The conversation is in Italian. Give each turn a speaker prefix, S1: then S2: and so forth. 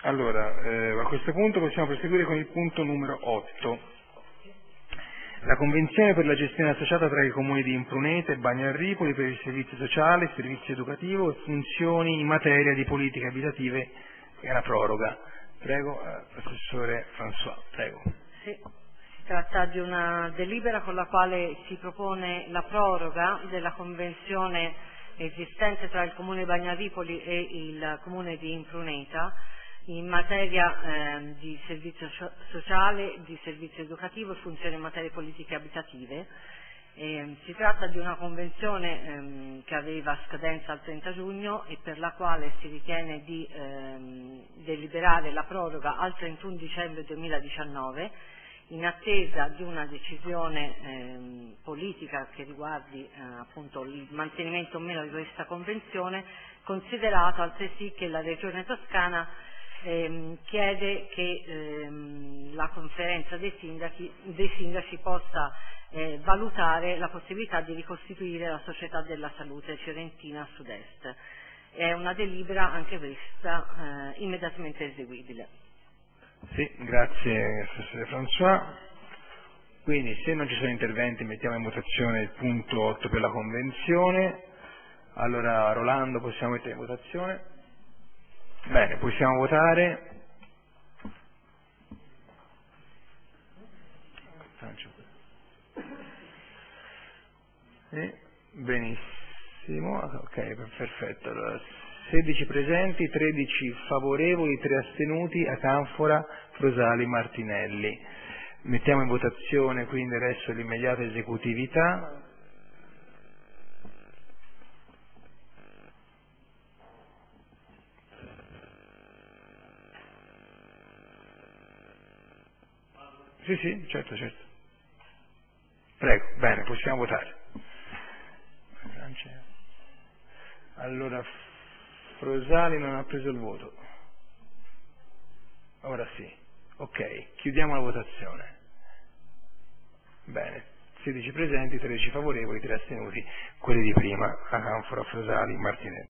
S1: Allora, a questo punto possiamo proseguire con il punto numero 8. La convenzione per la gestione associata tra i comuni di Impruneta e Bagno al Ripoli per il servizio sociale, servizio educativo e funzioni in materia di politiche abitative e la proroga. Prego, professore François, prego.
S2: Sì, si tratta di una delibera con la quale si propone la proroga della convenzione esistente tra il comune di Bagno al Ripoli e il comune di Impruneta in materia di servizio sociale, di servizio educativo e funzioni in materia di politiche abitative. Si tratta di una convenzione che aveva scadenza al 30 giugno e per la quale si ritiene di deliberare la proroga al 31 dicembre 2019 in attesa di una decisione politica che riguardi appunto il mantenimento o meno di questa convenzione, considerato altresì che la Regione Toscana chiede che la conferenza dei sindaci possa valutare la possibilità di ricostituire la Società della Salute Fiorentina Sud-Est. È una delibera anche questa immediatamente eseguibile.
S1: Sì, grazie professore François. Quindi se non ci sono interventi mettiamo in votazione il punto 8 per la convenzione. Allora Rolando possiamo mettere in votazione? Bene, possiamo votare. Benissimo, ok, perfetto. Allora, 16 presenti, 13 favorevoli, 3 astenuti, Acanfora, Frosali, Martinelli. Mettiamo in votazione quindi adesso l'immediata esecutività. Sì, certo. Prego, bene, possiamo votare. Allora, Frosali non ha preso il voto. Ora sì. Ok, chiudiamo la votazione. Bene, 16 presenti, 13 favorevoli, 3 astenuti, quelli di prima, Acanfora, Frosali, Martinelli.